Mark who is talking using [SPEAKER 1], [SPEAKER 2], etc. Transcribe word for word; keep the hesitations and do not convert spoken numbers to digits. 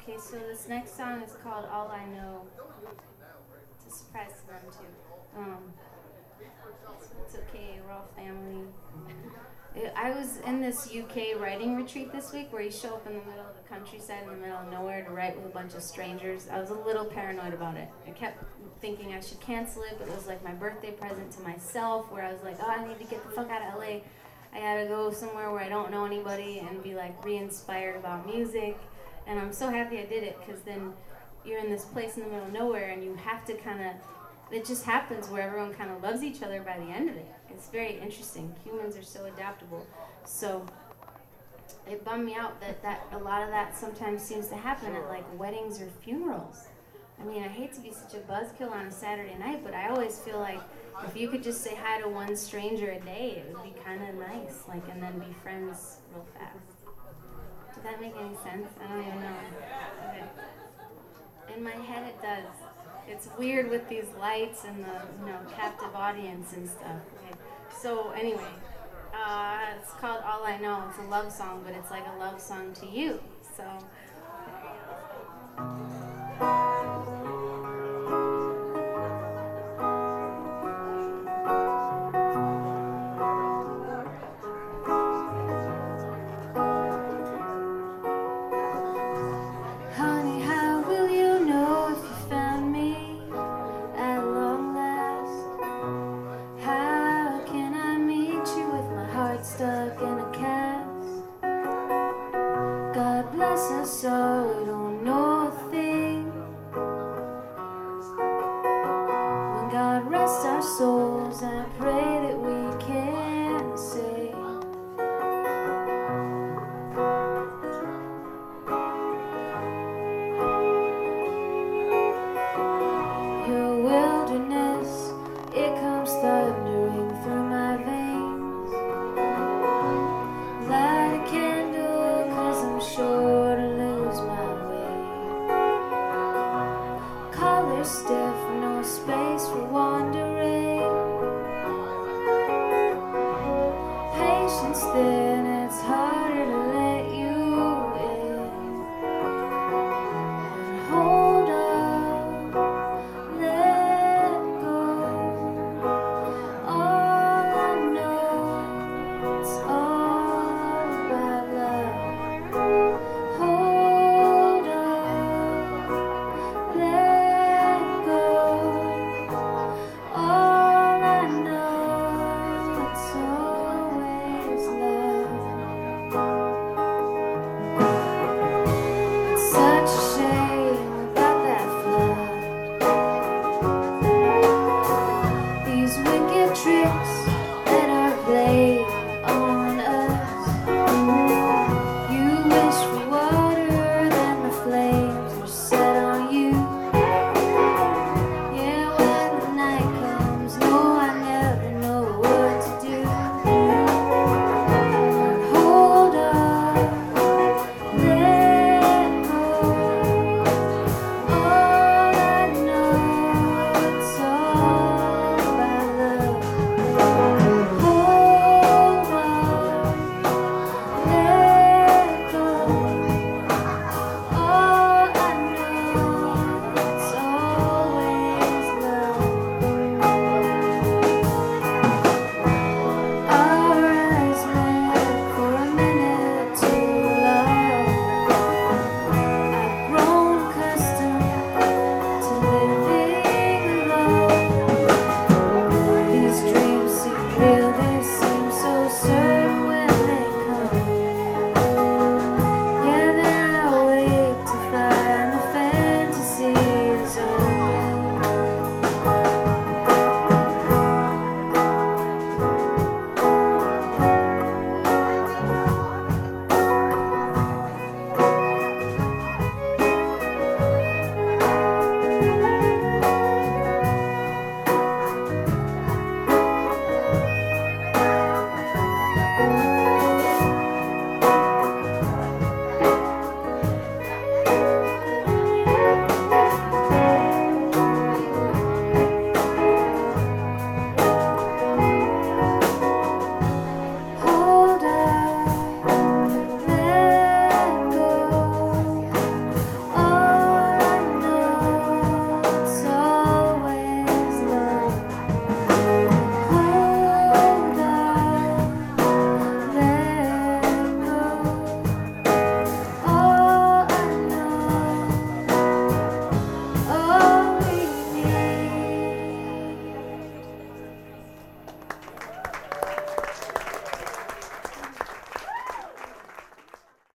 [SPEAKER 1] Okay, so this next song is called All I Know. It's a surprise to them too. Um, it's okay, we're all family. I was in this U K writing retreat this week where you show up in the middle of the countryside in the middle of nowhere to write with a bunch of strangers. I was a little paranoid about it. I kept thinking I should cancel it, but it was like my birthday present to myself where I was like, oh, I need to get the fuck out of L A. I gotta go somewhere where I don't know anybody and be like re-inspired about music. And I'm so happy I did it because then you're in this place in the middle of nowhere and you have to kind of, it just happens where everyone kind of loves each other by the end of it. It's very interesting. Humans are so adaptable. So it bummed me out that, that a lot of that sometimes seems to happen at like weddings or funerals. I mean, I hate to be such a buzzkill on a Saturday night, but I always feel like if you could just say hi to one stranger a day, it would be kind of nice, like, and then be friends real fast. Does that make any sense? I don't even know. Okay. In my head, it does. It's weird with these lights and the, you know, captive audience and stuff. Okay. So anyway, uh, it's called All I Know. It's a love song, but it's like a love song to you. So. Stuck in a cast. God bless us so we don't know a thing. When God rests our souls, I pray that we can say your wilderness, it comes thundering through my veins. Sure to lose my way. Color stiff, no space for wandering. Patience thin.